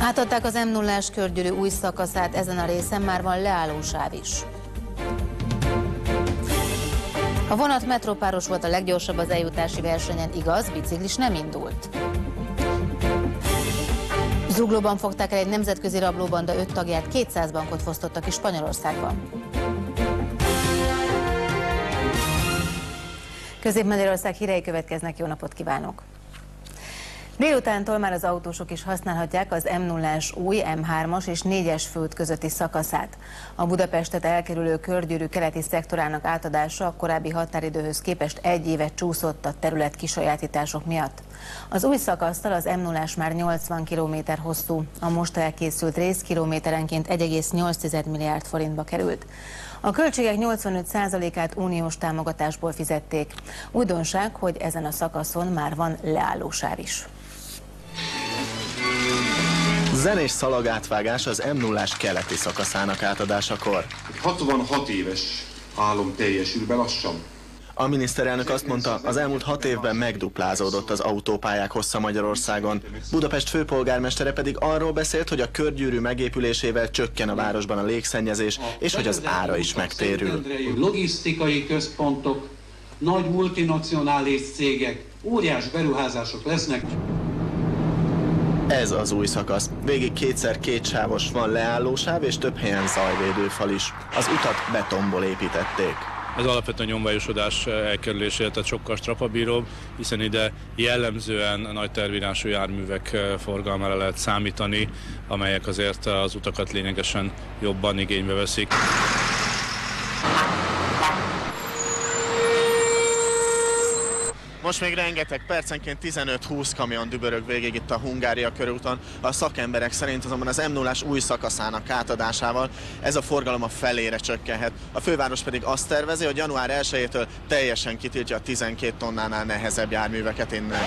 Átadták az M0-ás körgyűrű új szakaszát, ezen a részen már van leálló sáv is. A vonat metrópáros volt a leggyorsabb az eljutási versenyen, igaz, biciklis nem indult. Zuglóban fogták el egy nemzetközi rablóbanda 5 tagját, 200 bankot fosztottak is Spanyolországban. Közép-Magyarország hírei következnek, jó napot kívánok! Délutántól már az autósok is használhatják az M0-ás új M3-as és 4-es főút közötti szakaszát. A Budapestet elkerülő körgyűrű keleti szektorának átadása a korábbi határidőhöz képest 1 évet csúszott a terület kisajátítások miatt. Az új szakasztal az M0-ás már 80 km hosszú, a most elkészült rész kilométerenként 1,8 milliárd forintba került. A költségek 85%-át uniós támogatásból fizették. Újdonság, hogy ezen a szakaszon már van leállósáv is. Zenés szalagátvágás az M0-ás keleti szakaszának átadásakor. 66 éves álom teljesül be lassan. A miniszterelnök azt mondta, az elmúlt 6 évben megduplázódott az autópályák hossza Magyarországon. Budapest főpolgármestere pedig arról beszélt, hogy a körgyűrű megépülésével csökken a városban a légszennyezés, és hogy az ára is megtérül. Logisztikai központok, nagy multinacionális cégek, óriás beruházások lesznek. Ez az új szakasz. Végig kétszer kétsávos, van leállósáv és több helyen zajvédőfal is. Az utat betonból építették. Ez alapvetően nyomvajosodás elkerülésére, tehát sokkal strapabíróbb, hiszen ide jellemzően nagy tervirású járművek forgalmára lehet számítani, amelyek azért az utakat lényegesen jobban igénybe veszik. Most még rengeteg, percenként 15-20 kamion dübörög végig itt a Hungária körúton. A szakemberek szerint azonban az M0-ás új szakaszának átadásával ez a forgalom a felére csökkenhet. A főváros pedig azt tervezi, hogy január 1-től teljesen kitiltja a 12 tonnánál nehezebb járműveket innen.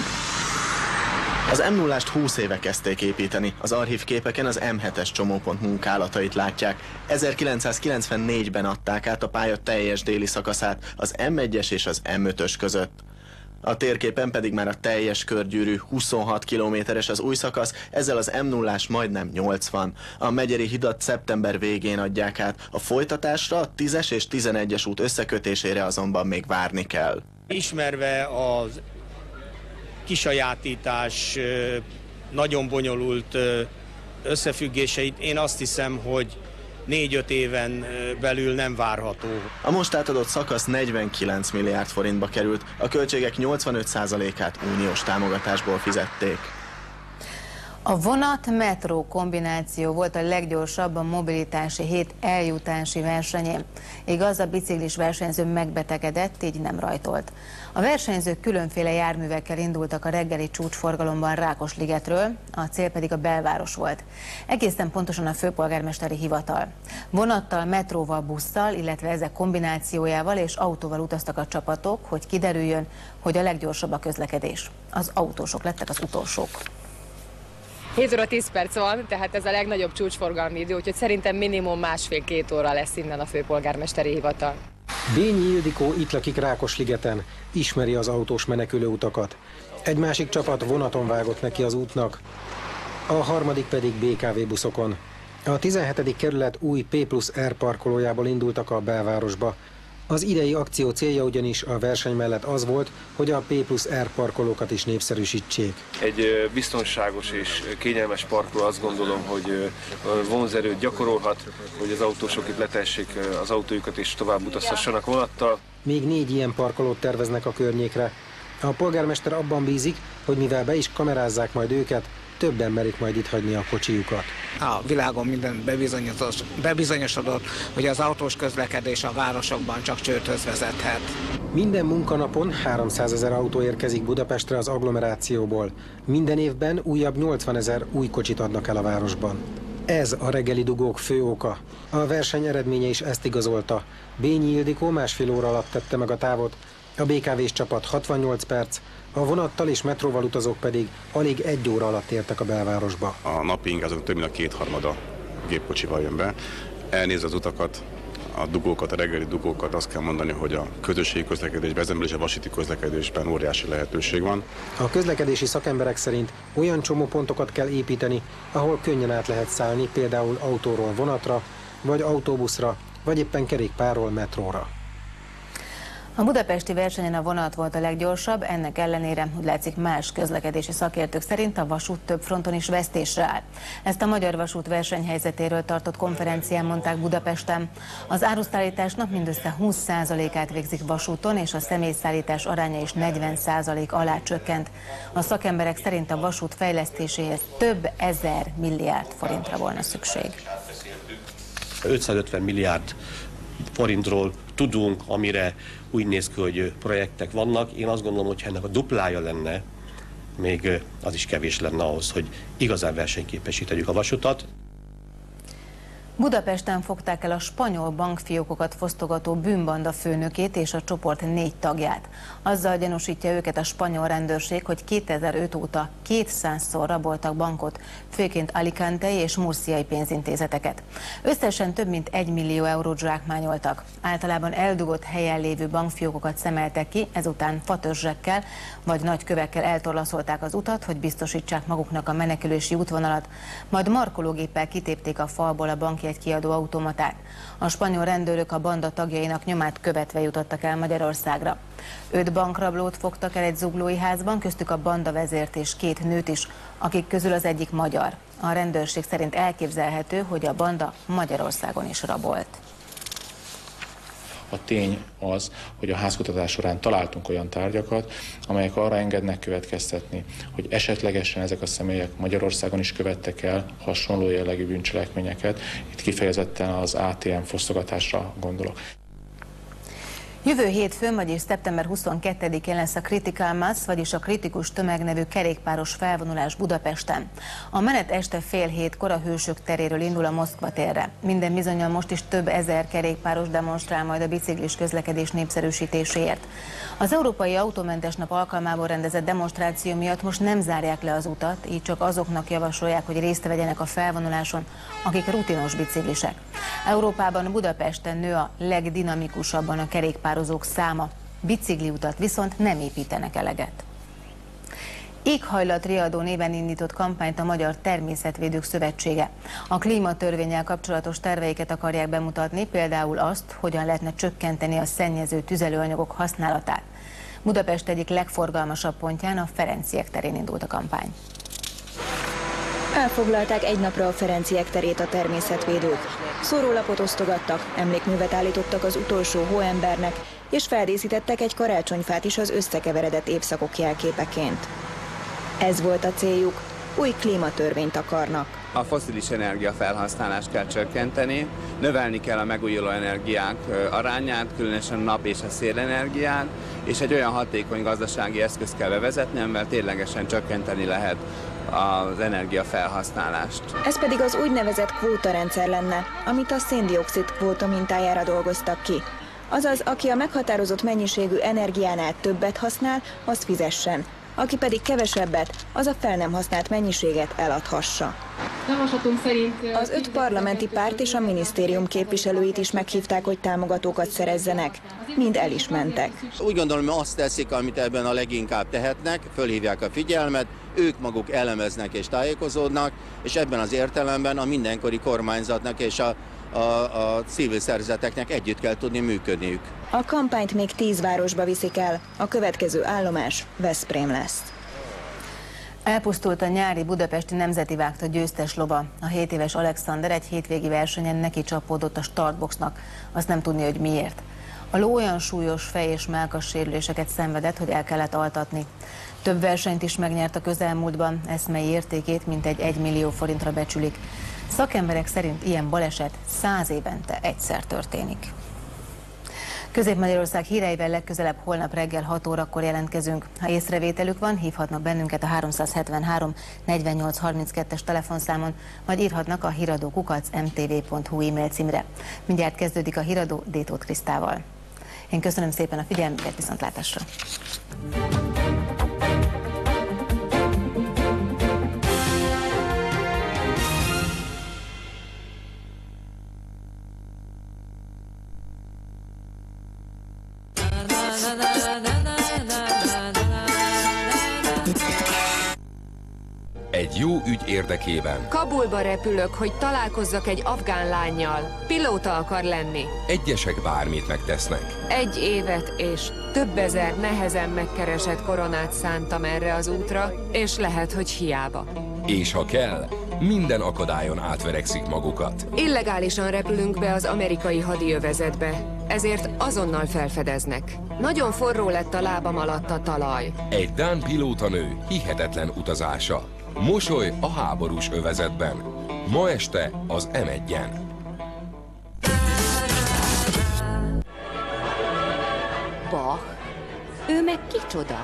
Az M0-ást 20 éve kezdték építeni. Az archívképeken az M7-es csomópont munkálatait látják. 1994-ben adták át a pálya teljes déli szakaszát az M1-es és az M5-ös között. A térképen pedig már a teljes körgyűrű 26 kilométeres az új szakasz, ezzel az M0-ás majdnem 80. A Megyeri hidat szeptember végén adják át. A folytatásra, a 10-es és 11-es út összekötésére azonban még várni kell. Ismerve az kisajátítás nagyon bonyolult összefüggéseit, én azt hiszem, hogy 4-5 éven belül nem várható. A most átadott szakasz 49 milliárd forintba került, a költségek 85%-át uniós támogatásból fizették. A vonat-metró kombináció volt a leggyorsabb a mobilitási hét eljutási versenyén. Igaz, a biciklis versenyző megbetegedett, így nem rajtolt. A versenyzők különféle járművekkel indultak a reggeli csúcsforgalomban Rákosligetről, a cél pedig a belváros volt. Egészen pontosan a főpolgármesteri hivatal. Vonattal, metróval, busszal, illetve ezek kombinációjával és autóval utaztak a csapatok, hogy kiderüljön, hogy a leggyorsabb a közlekedés. Az autósok lettek az utolsók. 7 óra 10 perc van, tehát ez a legnagyobb csúcsforgalmi idő, úgyhogy szerintem minimum 1,5-2 óra lesz innen a főpolgármesteri hivatal. Bényi Ildikó itt lakik Rákosligeten, ismeri az autós menekülő utakat. Egy másik csapat vonaton vágott neki az útnak, a harmadik pedig BKV buszokon. A 17. kerület új P+R parkolójából indultak a belvárosba. Az idei akció célja ugyanis a verseny mellett az volt, hogy a P+R parkolókat is népszerűsítsék. Egy biztonságos és kényelmes parkoló, azt gondolom, hogy vonzerőt gyakorolhat, hogy az autósok itt letessék az autójukat és tovább utazhassanak vonattal. Még 4 ilyen parkolót terveznek a környékre. A polgármester abban bízik, hogy mivel be is kamerázzák majd őket, többen merik majd itt hagyni a kocsijukat. A világon minden bebizonyosodott, hogy az autós közlekedés a városokban csak csődhöz vezethet. Minden munkanapon 300 000 autó érkezik Budapestre az agglomerációból. Minden évben újabb 80 000 új kocsit adnak el a városban. Ez a reggeli dugók fő oka. A verseny eredménye is ezt igazolta. Bényi Ildikó 1,5 óra alatt tette meg a távot, a BKV-s csapat 68 perc, a vonattal és metróval utazók pedig alig 1 óra alatt értek a belvárosba. A napi ingázók több mint a 2/3 gépkocsival jön be, elnéz az utakat, a dugókat, a reggeli dugókat, azt kell mondani, hogy a közösségi közlekedésben, ezen belül is a vasúti közlekedésben óriási lehetőség van. A közlekedési szakemberek szerint olyan csomópontokat kell építeni, ahol könnyen át lehet szállni, például autóról vonatra, vagy autóbuszra, vagy éppen kerékpárról metróra. A budapesti versenyen a vonat volt a leggyorsabb, ennek ellenére, úgy látszik, más közlekedési szakértők szerint a vasút több fronton is vesztésre áll. Ezt a Magyar Vasút versenyhelyzetéről tartott konferencián mondták Budapesten. Az áruszállításnak mindössze 20%-át végzik vasúton, és a személyszállítás aránya is 40% alá csökkent. A szakemberek szerint a vasút fejlesztéséhez több ezer milliárd forintra volna szükség. 550 milliárd forintról tudunk, amire úgy néz ki, hogy projektek vannak. Én azt gondolom, hogy ha ennek a duplája lenne, még az is kevés lenne ahhoz, hogy igazán versenyképessé tegyük a vasutat. Budapesten fogták el a spanyol bankfiókokat fosztogató bűnbanda főnökét és a csoport 4 tagját. Azzal gyanúsítja őket a spanyol rendőrség, hogy 2005 óta 200-szor raboltak bankot, főként alicantei és murciai pénzintézeteket. Összesen több mint 1 millió eurót zsákmányoltak. Általában eldugott helyen lévő bankfiókokat szemeltek ki, ezután fatörzsekkel vagy nagy kövekkel eltorlaszolták az utat, hogy biztosítsák maguknak a menekülési útvonalat, majd markológéppel kitépték a falból a bankjegy kiadó automatát. A spanyol rendőrök a banda tagjainak nyomát követve jutottak el Magyarországra. 5 bankrablót fogtak el egy zuglói házban, köztük a banda vezért és 2 nőt is, akik közül az egyik magyar. A rendőrség szerint elképzelhető, hogy a banda Magyarországon is rabolt. A tény az, hogy a házkutatás során találtunk olyan tárgyakat, amelyek arra engednek következtetni, hogy esetlegesen ezek a személyek Magyarországon is követtek el hasonló jellegű bűncselekményeket. Itt kifejezetten az ATM fosztogatásra gondolok. Jövő hétfőn, vagyis szeptember 22-én lesz a Critical Mass, vagyis a kritikus tömeg nevű kerékpáros felvonulás Budapesten. A menet este 6:30-kor a Hősök teréről indul a Moszkva térre. Minden bizonnyal most is több ezer kerékpáros demonstrál majd a biciklis közlekedés népszerűsítéséért. Az Európai Autómentes Nap alkalmából rendezett demonstráció miatt most nem zárják le az utat, így csak azoknak javasolják, hogy részt vegyenek a felvonuláson, akik rutinos biciklisek. Európában Budapesten nő a legdinamikusabban a kerékpározók száma, bicikliutat viszont nem építenek eleget. Éghajlatriadó néven indított kampányt a Magyar Természetvédők Szövetsége. A klímatörvénnyel kapcsolatos terveiket akarják bemutatni, például azt, hogyan lehetne csökkenteni a szennyező tüzelőanyagok használatát. Budapest egyik legforgalmasabb pontján, a Ferenciek terén indult a kampány. Elfoglalták egy napra a Ferenciek terét a természetvédők. Szórólapot osztogattak, emlékművet állítottak az utolsó hóembernek, és feldíszítettek egy karácsonyfát is az összekeveredett évszakok jelképeként. Ez volt a céljuk, új klímatörvényt akarnak. A fosszilis energiafelhasználást kell csökkenteni, növelni kell a megújuló energiák arányát, különösen a nap- és a szélenergiát, és egy olyan hatékony gazdasági eszközt kell bevezetni, amivel ténylegesen csökkenteni lehet az energiafelhasználást. Ez pedig az úgynevezett kvótarendszer lenne, amit a széndioxid kvóta mintájára dolgoztak ki. Azaz, aki a meghatározott mennyiségű energiánál többet használ, az fizessen. Aki pedig kevesebbet, az a fel nem használt mennyiséget eladhassa. Az 5 parlamenti párt és a minisztérium képviselőit is meghívták, hogy támogatókat szerezzenek. Mind el is mentek. Úgy gondolom, hogy azt teszik, amit ebben a leginkább tehetnek, fölhívják a figyelmet, ők maguk elemeznek és tájékozódnak, és ebben az értelemben a mindenkori kormányzatnak és a civil szervezeteknek együtt kell tudni működniük. A kampányt még 10 városba viszik el, a következő állomás Veszprém lesz. Elpusztult a nyári budapesti nemzeti vágta győztes lova. A 7 éves Alexander egy hétvégi versenyen neki csapódott a startboxnak, azt nem tudni, hogy miért. A ló olyan súlyos fej- és mellkas sérüléseket szenvedett, hogy el kellett altatni. Több versenyt is megnyert a közelmúltban, eszmei értékét mintegy 1 millió forintra becsülik. Szakemberek szerint ilyen baleset 100 évente egyszer történik. Közép-Magyarország híreivel legközelebb holnap reggel 6 órakor jelentkezünk. Ha észrevételük van, hívhatnak bennünket a 373 48 32-es telefonszámon, vagy írhatnak a híradó@mtv.hu e-mail címre. Mindjárt kezdődik a Híradó Détóth Krisztával. Én köszönöm szépen a figyelmüket, viszontlátásra! jó ügy érdekében. Kabulba repülök, hogy találkozzak egy afgán lánnyal. Pilóta akar lenni. Egyesek bármit megtesznek. 1 évet és több ezer nehezen megkeresett koronát szántam erre az útra, és lehet, hogy hiába. És ha kell, minden akadályon átverekszik magukat. Illegálisan repülünk be az amerikai hadiövezetbe, ezért azonnal felfedeznek. Nagyon forró lett a lábam alatt a talaj. Egy dán pilótanő hihetetlen utazása. Mosoly a háborús övezetben. Ma este az M1-en. Bach? Ő meg kicsoda?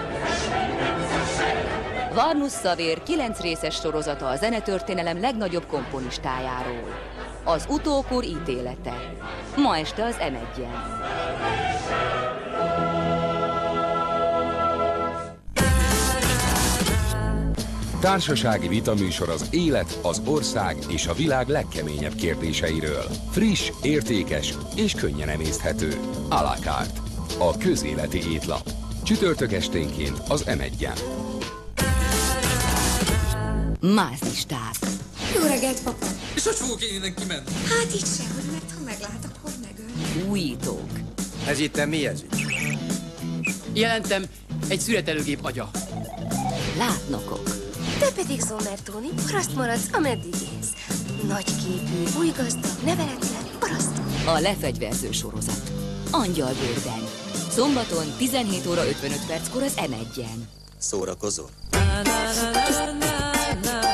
Varnus Szavér 9 részes sorozata a zenetörténelem legnagyobb komponistájáról. Az utókor ítélete. Ma este az M1-en. Társasági vitaműsor az élet, az ország és a világ legkeményebb kérdéseiről. Friss, értékes és könnyen emészthető. À la carte. A közéleti étlap. Csütörtök esténként az M1-en. Mászlisták. Jó reggelt, papa! És hogy fogok én innen kimenni? Hát így sehogy, mert ha meglát, akkor megöl. Újítók. Ez itt mi ez? Jelentem, egy szüretelőgép agya. Látnokok. Te pedig, Zomertóni, paraszt maradsz, ameddig élsz. Nagyképű, új gazdag, neveletlen, paraszt. A lefegyverző sorozat. Angyalbőrben. Szombaton 17 óra 55 perckor az M1-en. Szórakozó.